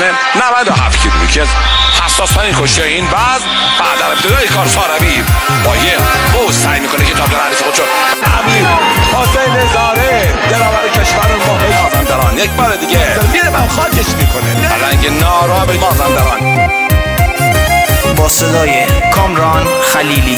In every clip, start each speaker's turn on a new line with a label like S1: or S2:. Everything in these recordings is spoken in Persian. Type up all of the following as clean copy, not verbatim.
S1: وزن 97 کیلو که حساس‌ترین کشتی این وزن بعد از ابتدای کار ساروی با یه بوز سعی میکنه که تابلو حریف خودشو امیر حسین نظاره دلاور کشور مازندران یک بار دیگه میره من خاکش میکنه رنگ ناراب مازندران
S2: با صدای کامران خلیلی.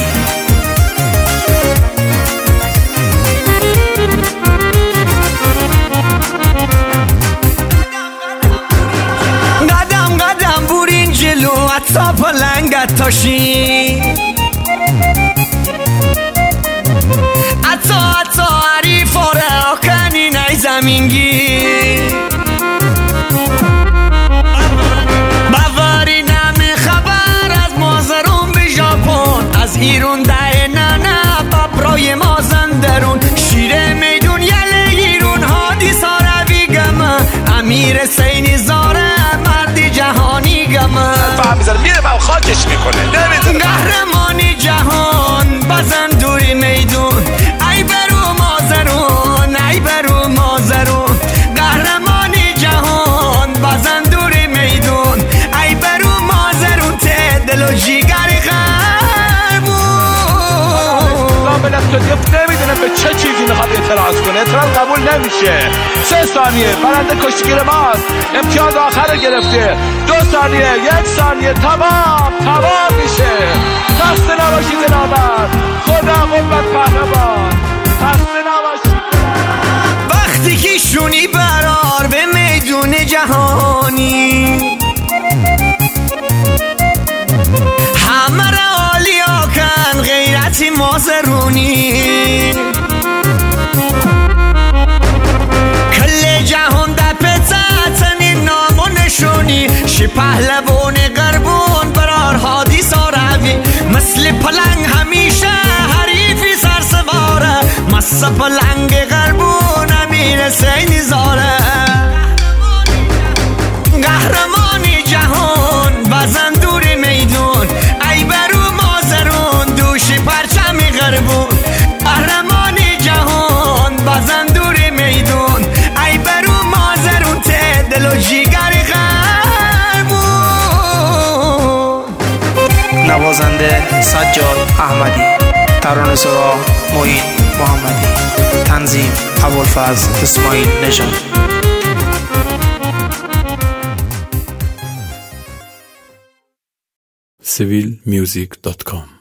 S3: قدم قدم برین جلو حتی پلنگت تاشی حتی عریف آره کنی نی زمینگی بواری نمی خبر از مازرون به ژاپن از ایرون ده نه ببرای مازندرون شیر میدون یله ایرون هادی ساروی گمه امیر سینی زاره مردی جهانی گمه
S1: فهم میزنه میره من خاکش میکنه نمیزنه
S3: قهرمانی جهان بزن دوری میدون ای برو مازرون ای برو مازرون قهرمانی جهان بزن دوری میدون ای برو مازرون ته دل و جیگر
S1: نمیدونه به چه چیزی میخواد اعتراض کنه اعتراض قبول نمیشه 3 ثانیه برنده کشتیگیر ماست امتیاز آخر رو گرفته 2 ثانیه 1 ثانیه تمام میشه خسته نباشید جنابت خدا قوت پهلوان خسته نباشید
S3: وقتی که شونی برار به میدون جهانی همه را عالیا کن غیرتی مازرونی کل جهان در پتتنی نام و نشونی شی پهلوان قربون برار هادی ساروی مثل پلنگ همیشه حریفی سرسواره مثل پلنگ قربون امیر سینی زاره قهرمانی جهان بزن دوری میدون ای برو مازرون دوشی پرچمی قربون قهرمانی جهان بزن دوری میدون ای برو مازرون ته دل و جیگری قربون.
S2: نوازنده سجاد احمدی، ترانه‌سرا معین محمدی، تنظیم ابوالفضل اسماعیل نژاد.
S4: civilmusic.com